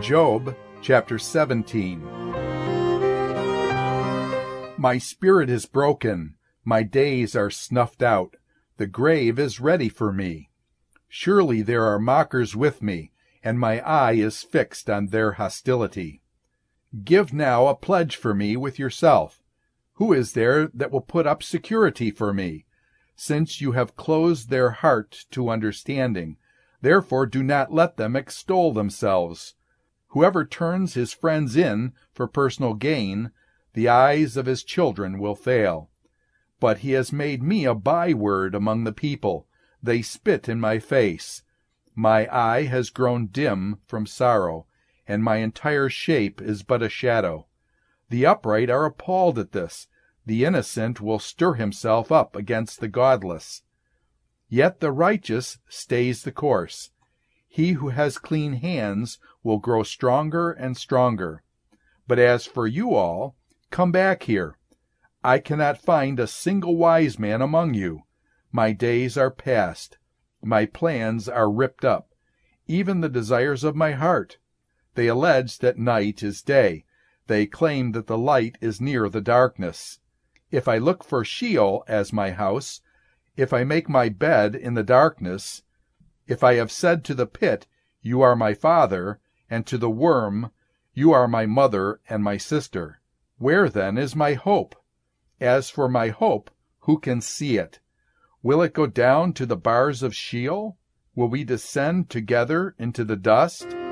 Job chapter 17. My spirit is broken, my days are snuffed out, the grave is ready for me. Surely there are mockers with me, and my eye is fixed on their hostility. Give now a pledge for me with yourself. Who is there that will put up security for me? Since you have closed their heart to understanding, therefore do not let them extol themselves. Whoever turns his friends in for personal gain, the eyes of his children will fail. But he has made me a byword among the people. They spit in my face. My eye has grown dim from sorrow, and my entire shape is but a shadow. The upright are appalled at this. The innocent will stir himself up against the godless. Yet the righteous stays the course. He who has clean hands will grow stronger and stronger. But as for you all, come back here. I cannot find a single wise man among you. My days are past. My plans are ripped up, even the desires of my heart. They allege that night is day. They claim that the light is near the darkness. If I look for Sheol as my house, if I make my bed in the darkness, if I have said to the pit, you are my father, and to the worm, you are my mother and my sister, where then is my hope? As for my hope, who can see it? Will it go down to the bars of Sheol? Will we descend together into the dust?